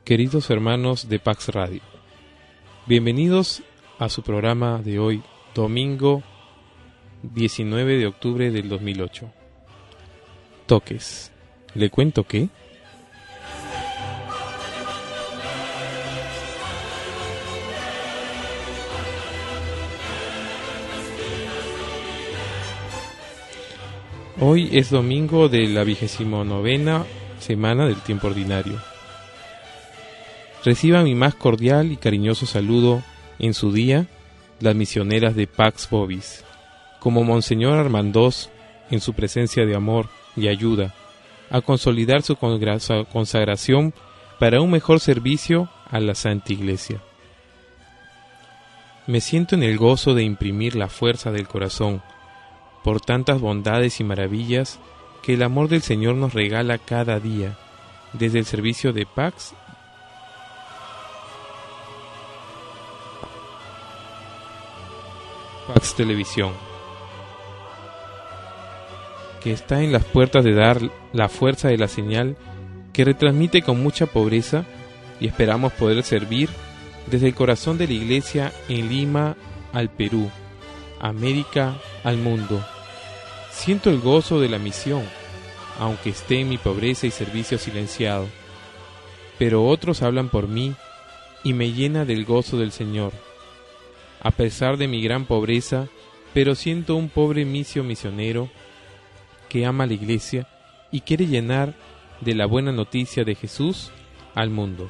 Queridos hermanos de Pax Radio, bienvenidos a su programa de hoy, domingo 19 de octubre del 2008. Toques. ¿Le cuento qué? Hoy es domingo de la 29ª semana del tiempo ordinario. Reciban mi más cordial y cariñoso saludo en su día las misioneras de Pax Vobis, como Monseñor Armandós, en su presencia de amor y ayuda, a consolidar su consagración para un mejor servicio a la Santa Iglesia. Me siento en el gozo de imprimir la fuerza del corazón por tantas bondades y maravillas que el amor del Señor nos regala cada día, desde el servicio de Pax Televisión, que está en las puertas de dar la fuerza de la señal que retransmite con mucha pobreza, y esperamos poder servir desde el corazón de la Iglesia en Lima al Perú, América al mundo. Siento el gozo de la misión, aunque esté en mi pobreza y servicio silenciado, pero otros hablan por mí y me llena del gozo del Señor. A pesar de mi gran pobreza, pero siento un pobre misio misionero que ama a la Iglesia y quiere llenar de la buena noticia de Jesús al mundo.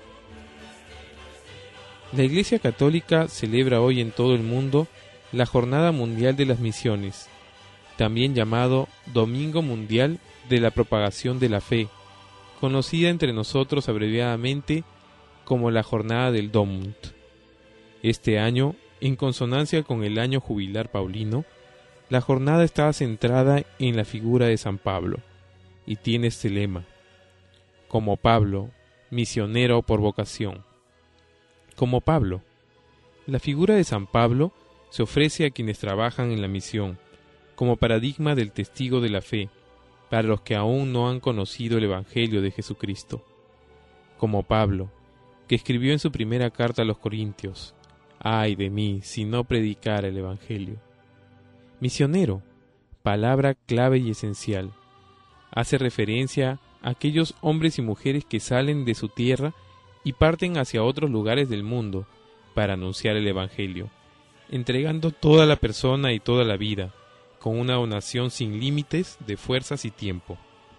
La Iglesia Católica celebra hoy en todo el mundo la Jornada Mundial de las Misiones, también llamado Domingo Mundial de la Propagación de la Fe, conocida entre nosotros abreviadamente como la Jornada del Domund. Este año, en consonancia con el año jubilar paulino, la jornada está centrada en la figura de San Pablo y tiene este lema: como Pablo, misionero por vocación. Como Pablo, la figura de San Pablo se ofrece a quienes trabajan en la misión como paradigma del testigo de la fe para los que aún no han conocido el Evangelio de Jesucristo. Como Pablo, que escribió en su primera carta a los Corintios: ¡ay de mí si no predicara el Evangelio! Misionero, palabra clave y esencial, hace referencia a aquellos hombres y mujeres que salen de su tierra y parten hacia otros lugares del mundo para anunciar el Evangelio, entregando toda la persona y toda la vida, con una donación sin límites de fuerzas y tiempo.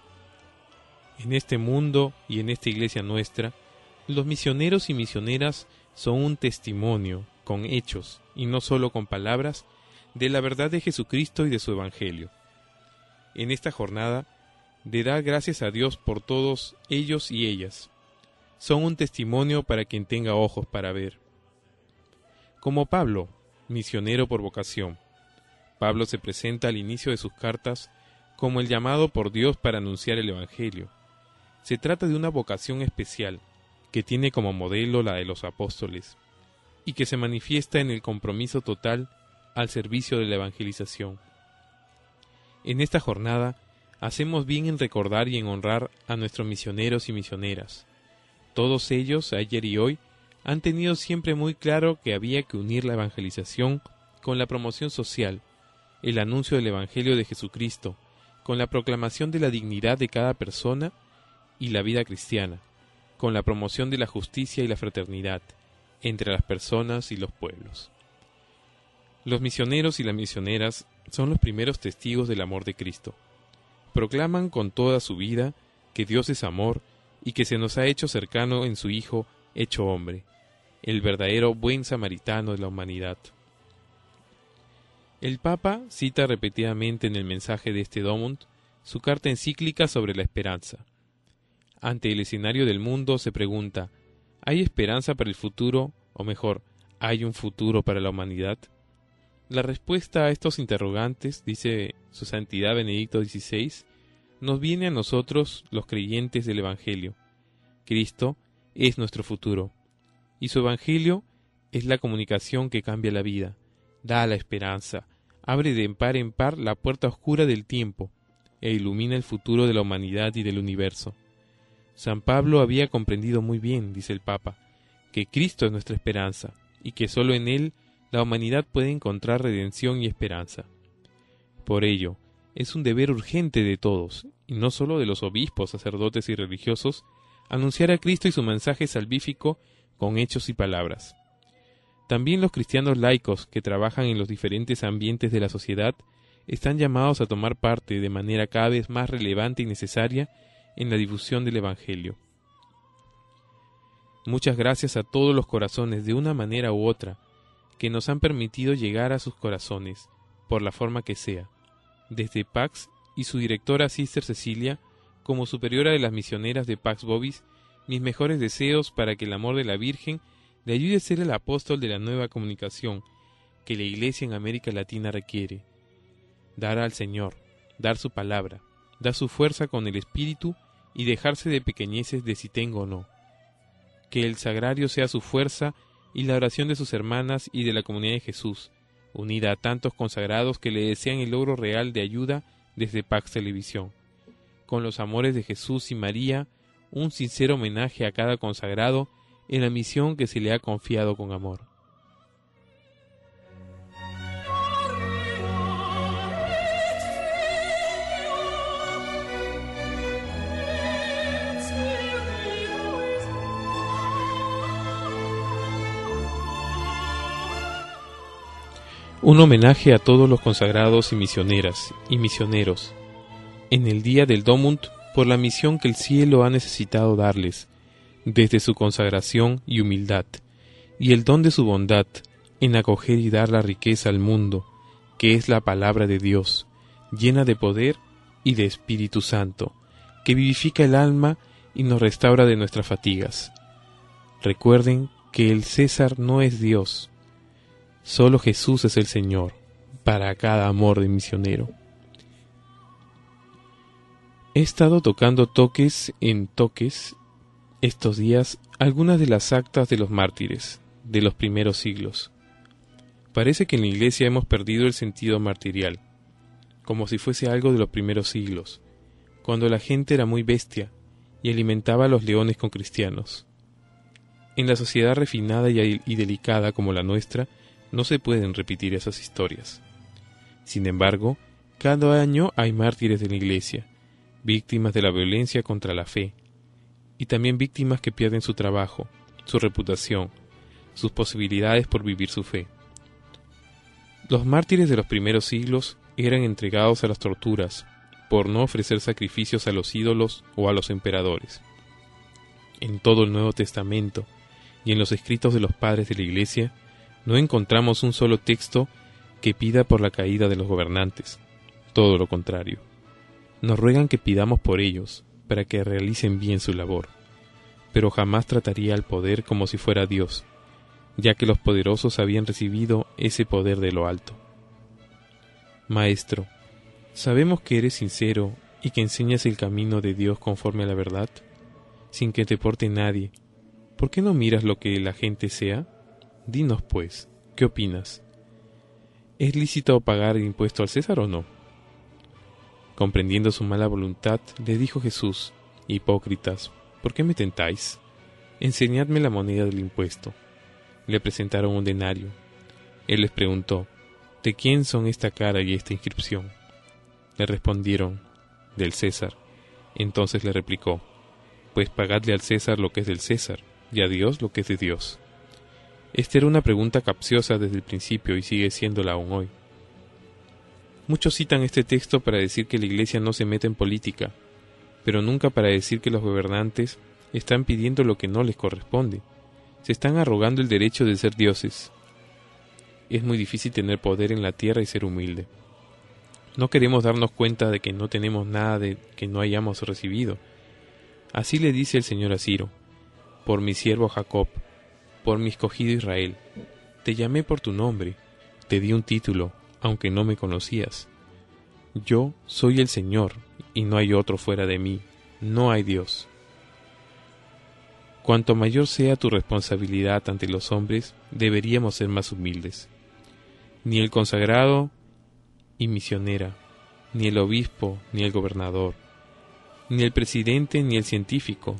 En este mundo y en esta iglesia nuestra, los misioneros y misioneras son un testimonio, con hechos, y no solo con palabras, de la verdad de Jesucristo y de su Evangelio. En esta jornada, de dar gracias a Dios por todos ellos y ellas, son un testimonio para quien tenga ojos para ver. Como Pablo, misionero por vocación, Pablo se presenta al inicio de sus cartas como el llamado por Dios para anunciar el Evangelio. Se trata de una vocación especial, que tiene como modelo la de los apóstoles, y que se manifiesta en el compromiso total al servicio de la evangelización. En esta jornada, hacemos bien en recordar y en honrar a nuestros misioneros y misioneras. Todos ellos, ayer y hoy, han tenido siempre muy claro que había que unir la evangelización con la promoción social, el anuncio del Evangelio de Jesucristo, con la proclamación de la dignidad de cada persona y la vida cristiana, con la promoción de la justicia y la fraternidad entre las personas y los pueblos. Los misioneros y las misioneras son los primeros testigos del amor de Cristo. Proclaman con toda su vida que Dios es amor y que se nos ha hecho cercano en su Hijo hecho hombre, el verdadero buen samaritano de la humanidad. El Papa cita repetidamente en el mensaje de este Domund su carta encíclica sobre la esperanza. Ante el escenario del mundo se pregunta: ¿hay esperanza para el futuro? O mejor, ¿hay un futuro para la humanidad? La respuesta a estos interrogantes, dice su Santidad Benedicto XVI, nos viene a nosotros, los creyentes del Evangelio. Cristo es nuestro futuro, y su Evangelio es la comunicación que cambia la vida, da la esperanza, abre de par en par la puerta oscura del tiempo, e ilumina el futuro de la humanidad y del universo. San Pablo había comprendido muy bien, dice el Papa, que Cristo es nuestra esperanza y que sólo en Él la humanidad puede encontrar redención y esperanza. Por ello, es un deber urgente de todos, y no sólo de los obispos, sacerdotes y religiosos, anunciar a Cristo y su mensaje salvífico con hechos y palabras. También los cristianos laicos que trabajan en los diferentes ambientes de la sociedad están llamados a tomar parte de manera cada vez más relevante y necesaria en la difusión del Evangelio. Muchas gracias a todos los corazones de una manera u otra que nos han permitido llegar a sus corazones, por la forma que sea, desde Pax y su directora Sister Cecilia, como superiora de las misioneras de Pax Bobis, mis mejores deseos para que el amor de la Virgen le ayude a ser el apóstol de la nueva comunicación que la Iglesia en América Latina requiere. Dar al Señor, dar su palabra, dar su fuerza con el Espíritu y dejarse de pequeñeces de si tengo o no. Que el sagrario sea su fuerza y la oración de sus hermanas y de la comunidad de Jesús, unida a tantos consagrados que le desean el logro real de ayuda desde Pax Televisión. Con los amores de Jesús y María, un sincero homenaje a cada consagrado en la misión que se le ha confiado con amor. Un homenaje a todos los consagrados y misioneras y misioneros en el día del Domund por la misión que el cielo ha necesitado darles desde su consagración y humildad y el don de su bondad en acoger y dar la riqueza al mundo que es la palabra de Dios llena de poder y de Espíritu Santo que vivifica el alma y nos restaura de nuestras fatigas. Recuerden que el César no es Dios. Solo Jesús es el Señor, para cada amor de misionero. He estado tocando toques en toques estos días algunas de las actas de los mártires de los primeros siglos. Parece que en la Iglesia hemos perdido el sentido martirial, como si fuese algo de los primeros siglos, cuando la gente era muy bestia y alimentaba a los leones con cristianos. En la sociedad refinada y delicada como la nuestra, no se pueden repetir esas historias. Sin embargo, cada año hay mártires de la Iglesia, víctimas de la violencia contra la fe, y también víctimas que pierden su trabajo, su reputación, sus posibilidades por vivir su fe. Los mártires de los primeros siglos eran entregados a las torturas por no ofrecer sacrificios a los ídolos o a los emperadores. En todo el Nuevo Testamento y en los escritos de los padres de la Iglesia, no encontramos un solo texto que pida por la caída de los gobernantes. Todo lo contrario. Nos ruegan que pidamos por ellos, para que realicen bien su labor. Pero jamás trataría al poder como si fuera Dios, ya que los poderosos habían recibido ese poder de lo alto. Maestro, sabemos que eres sincero y que enseñas el camino de Dios conforme a la verdad, sin que te porte nadie. ¿Por qué no miras lo que la gente sea? Dinos, pues, ¿qué opinas? ¿Es lícito pagar el impuesto al César o no? Comprendiendo su mala voluntad, le dijo Jesús: Hipócritas, ¿por qué me tentáis? Enseñadme la moneda del impuesto. Le presentaron un denario. Él les preguntó: ¿de quién son esta cara y esta inscripción? Le respondieron: del César. Entonces le replicó: pues pagadle al César lo que es del César, y a Dios lo que es de Dios. Esta era una pregunta capciosa desde el principio y sigue siéndola aún hoy. Muchos citan este texto para decir que la Iglesia no se mete en política, pero nunca para decir que los gobernantes están pidiendo lo que no les corresponde. Se están arrogando el derecho de ser dioses. Es muy difícil tener poder en la tierra y ser humilde. No queremos darnos cuenta de que no tenemos nada de que no hayamos recibido. Así le dice el Señor a Ciro: por mi siervo Jacob, por mi escogido Israel, te llamé por tu nombre, te di un título, aunque no me conocías. Yo soy el Señor, y no hay otro fuera de mí, no hay Dios. Cuanto mayor sea tu responsabilidad ante los hombres, deberíamos ser más humildes. Ni el consagrado y misionera, ni el obispo, ni el gobernador, ni el presidente, ni el científico,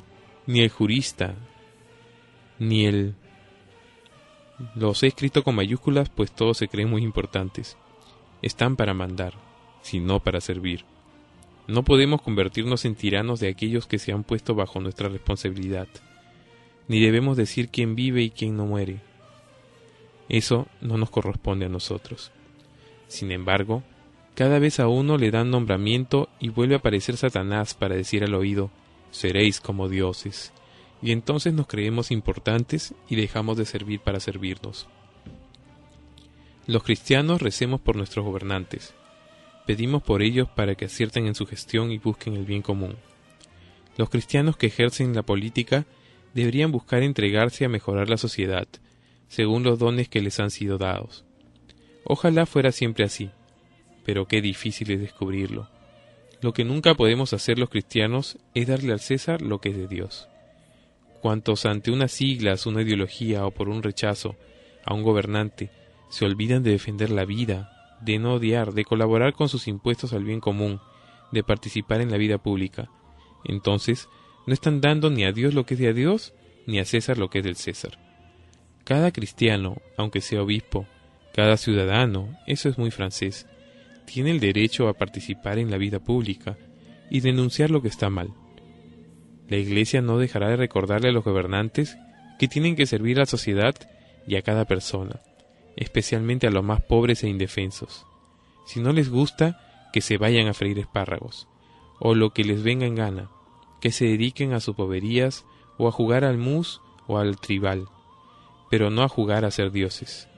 ni el jurista, ni el... Los he escrito con mayúsculas, pues todos se creen muy importantes. Están para mandar, sino para servir. No podemos convertirnos en tiranos de aquellos que se han puesto bajo nuestra responsabilidad, ni debemos decir quién vive y quién no muere. Eso no nos corresponde a nosotros. Sin embargo, cada vez a uno le dan nombramiento y vuelve a aparecer Satanás para decir al oído: seréis como dioses. Y entonces nos creemos importantes y dejamos de servir para servirnos. Los cristianos recemos por nuestros gobernantes. Pedimos por ellos para que acierten en su gestión y busquen el bien común. Los cristianos que ejercen la política deberían buscar entregarse a mejorar la sociedad, según los dones que les han sido dados. Ojalá fuera siempre así, pero qué difícil es descubrirlo. Lo que nunca podemos hacer los cristianos es darle al César lo que es de Dios. Cuantos ante unas siglas, una ideología o por un rechazo a un gobernante se olvidan de defender la vida, de no odiar, de colaborar con sus impuestos al bien común, de participar en la vida pública, entonces no están dando ni a Dios lo que es de a Dios, ni a César lo que es del César. Cada cristiano, aunque sea obispo, cada ciudadano, eso es muy francés, tiene el derecho a participar en la vida pública y denunciar lo que está mal. La Iglesia no dejará de recordarle a los gobernantes que tienen que servir a la sociedad y a cada persona, especialmente a los más pobres e indefensos. Si no les gusta, que se vayan a freír espárragos, o lo que les venga en gana, que se dediquen a sus boberías o a jugar al mus o al tribal, pero no a jugar a ser dioses.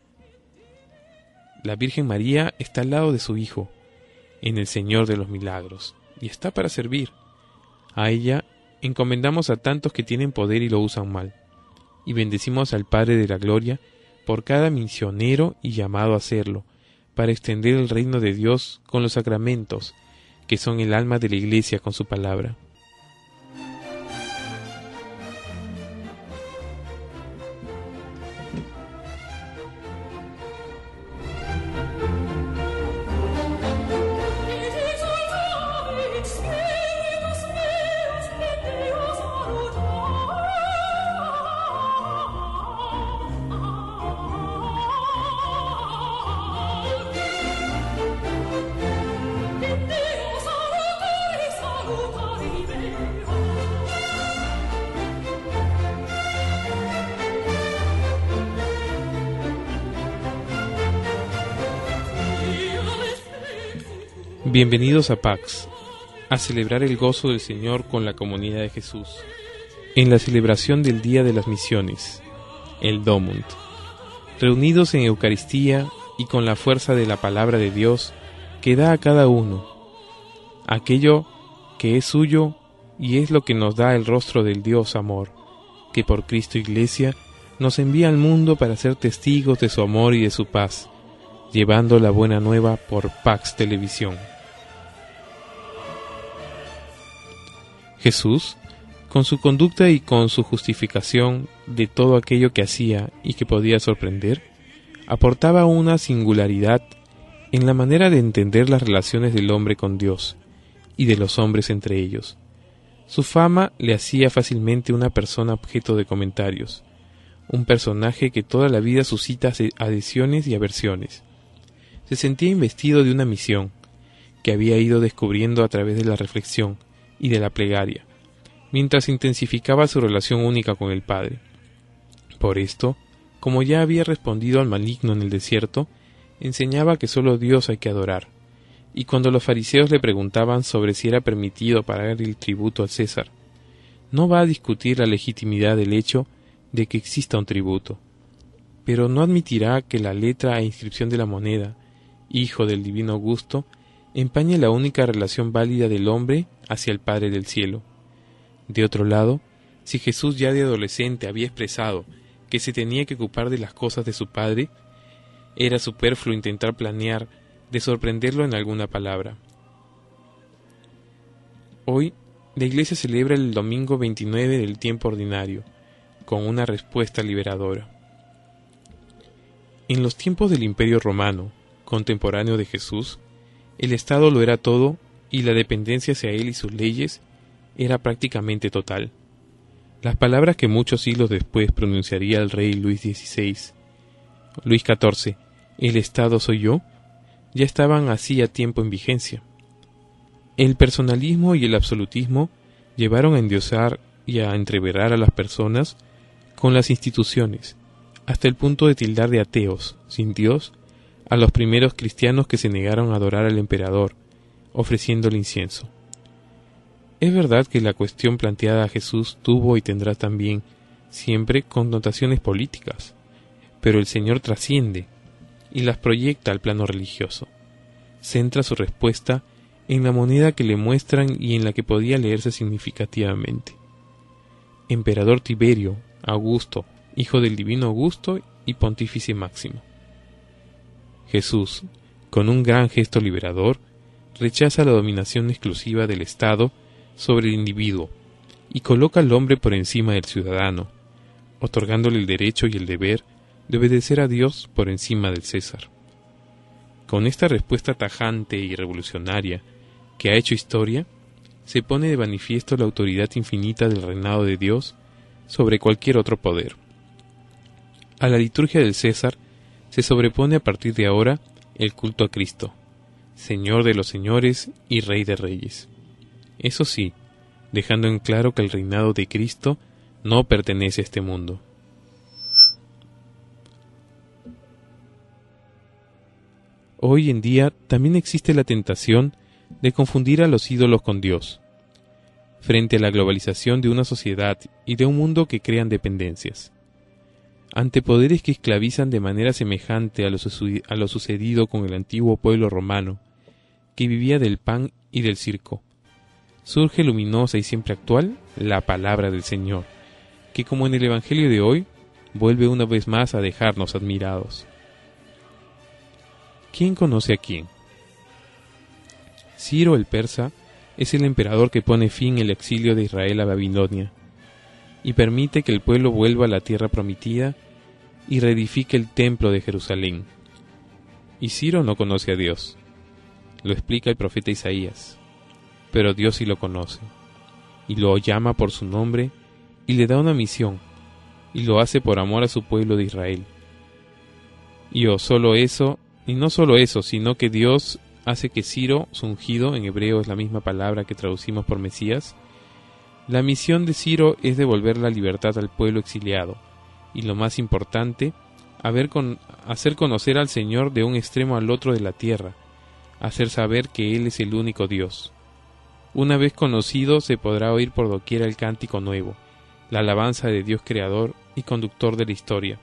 La Virgen María está al lado de su Hijo, en el Señor de los Milagros, y está para servir. A ella encomendamos a tantos que tienen poder y lo usan mal, y bendecimos al Padre de la Gloria por cada misionero y llamado a hacerlo, para extender el reino de Dios con los sacramentos, que son el alma de la Iglesia con su palabra. Bienvenidos a Pax, a celebrar el gozo del Señor con la comunidad de Jesús, en la celebración del Día de las Misiones, el Domund, reunidos en Eucaristía y con la fuerza de la palabra de Dios que da a cada uno, aquello que es suyo y es lo que nos da el rostro del Dios amor, que por Cristo Iglesia nos envía al mundo para ser testigos de su amor y de su paz, llevando la buena nueva por Pax Televisión. Jesús, con su conducta y con su justificación de todo aquello que hacía y que podía sorprender, aportaba una singularidad en la manera de entender las relaciones del hombre con Dios y de los hombres entre ellos. Su fama le hacía fácilmente una persona objeto de comentarios, un personaje que toda la vida suscita adhesiones y aversiones. Se sentía investido de una misión que había ido descubriendo a través de la reflexión y de la plegaria, mientras intensificaba su relación única con el Padre. Por esto, como ya había respondido al maligno en el desierto, enseñaba que solo Dios hay que adorar, y cuando los fariseos le preguntaban sobre si era permitido pagar el tributo al César, no va a discutir la legitimidad del hecho de que exista un tributo, pero no admitirá que la letra e inscripción de la moneda, hijo del divino Augusto, empañe la única relación válida del hombre hacia el Padre del cielo. De otro lado, si Jesús ya de adolescente había expresado que se tenía que ocupar de las cosas de su Padre, era superfluo intentar planear de sorprenderlo en alguna palabra. Hoy, la Iglesia celebra el domingo 29 del tiempo ordinario, con una respuesta liberadora. En los tiempos del Imperio Romano, contemporáneo de Jesús, el Estado lo era todo y la dependencia hacia él y sus leyes era prácticamente total. Las palabras que muchos siglos después pronunciaría el rey Luis XIV, «El Estado soy yo», ya estaban hacía tiempo en vigencia. El personalismo y el absolutismo llevaron a endiosar y a entreverar a las personas con las instituciones, hasta el punto de tildar de ateos, sin Dios, a los primeros cristianos que se negaron a adorar al emperador, ofreciéndole incienso. Es verdad que la cuestión planteada a Jesús tuvo y tendrá también siempre connotaciones políticas, pero el Señor trasciende y las proyecta al plano religioso. Centra su respuesta en la moneda que le muestran y en la que podía leerse significativamente. Emperador Tiberio, Augusto, hijo del divino Augusto y pontífice máximo. Jesús, con un gran gesto liberador, rechaza la dominación exclusiva del Estado sobre el individuo y coloca al hombre por encima del ciudadano, otorgándole el derecho y el deber de obedecer a Dios por encima del César. Con esta respuesta tajante y revolucionaria que ha hecho historia, se pone de manifiesto la autoridad infinita del reinado de Dios sobre cualquier otro poder. A la liturgia del César se sobrepone a partir de ahora el culto a Cristo, Señor de los señores y Rey de reyes. Eso sí, dejando en claro que el reinado de Cristo no pertenece a este mundo. Hoy en día también existe la tentación de confundir a los ídolos con Dios, frente a la globalización de una sociedad y de un mundo que crean dependencias. Ante poderes que esclavizan de manera semejante a lo sucedido con el antiguo pueblo romano, que vivía del pan y del circo, surge luminosa y siempre actual la palabra del Señor, que como en el Evangelio de hoy, vuelve una vez más a dejarnos admirados. ¿Quién conoce a quién? Ciro el persa es el emperador que pone fin al exilio de Israel a Babilonia y permite que el pueblo vuelva a la tierra prometida y reedifique el templo de Jerusalén. Y Ciro no conoce a Dios. Lo explica el profeta Isaías. Pero Dios sí lo conoce, y lo llama por su nombre, y le da una misión, y lo hace por amor a su pueblo de Israel. Y no solo eso, sino que Dios hace que Ciro, su ungido, en hebreo es la misma palabra que traducimos por Mesías, la misión de Ciro es devolver la libertad al pueblo exiliado, y lo más importante, hacer conocer al Señor de un extremo al otro de la tierra, hacer saber que Él es el único Dios. Una vez conocido, se podrá oír por doquiera el cántico nuevo, la alabanza de Dios creador y conductor de la historia.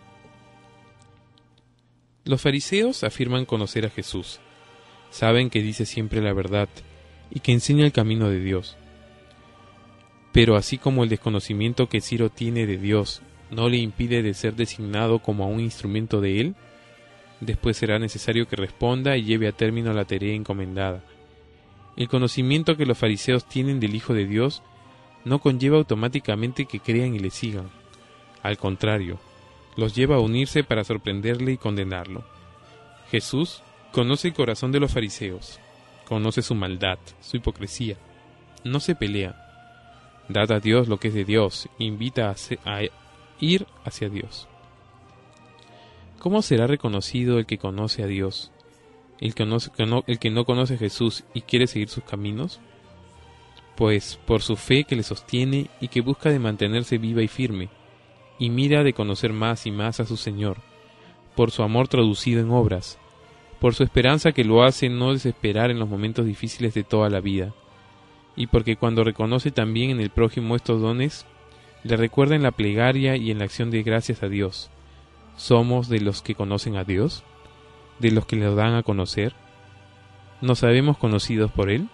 Los fariseos afirman conocer a Jesús, saben que dice siempre la verdad y que enseña el camino de Dios. Pero así como el desconocimiento que Ciro tiene de Dios no le impide de ser designado como un instrumento de Él, después será necesario que responda y lleve a término la tarea encomendada. El conocimiento que los fariseos tienen del Hijo de Dios no conlleva automáticamente que crean y le sigan. Al contrario, los lleva a unirse para sorprenderle y condenarlo. Jesús conoce el corazón de los fariseos, conoce su maldad, su hipocresía. No se pelea. Dad a Dios lo que es de Dios, invita a ir hacia Dios. ¿Cómo será reconocido el que conoce a Dios? ¿El que no conoce a Jesús y quiere seguir sus caminos? Pues por su fe que le sostiene y que busca de mantenerse viva y firme, y mira de conocer más y más a su Señor, por su amor traducido en obras, por su esperanza que lo hace no desesperar en los momentos difíciles de toda la vida, y porque cuando reconoce también en el prójimo estos dones, le recuerda en la plegaria y en la acción de gracias a Dios. ¿Somos de los que conocen a Dios? ¿De los que lo dan a conocer? ¿Nos sabemos conocidos por Él?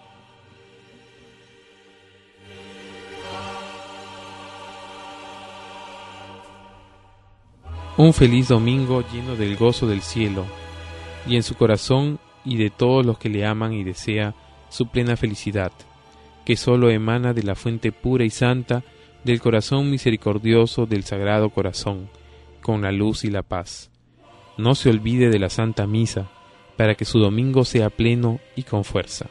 Un feliz domingo lleno del gozo del cielo, y en su corazón y de todos los que le aman y desea su plena felicidad, que sólo emana de la fuente pura y santa del corazón misericordioso del Sagrado Corazón, con la luz y la paz. No se olvide de la Santa Misa, para que su domingo sea pleno y con fuerza.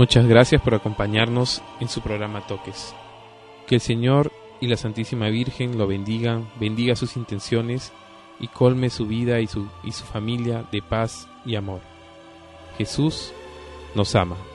Muchas gracias por acompañarnos en su programa Toques. Que el Señor y la Santísima Virgen lo bendigan, bendiga sus intenciones y colme su vida y su familia de paz y amor. Jesús nos ama.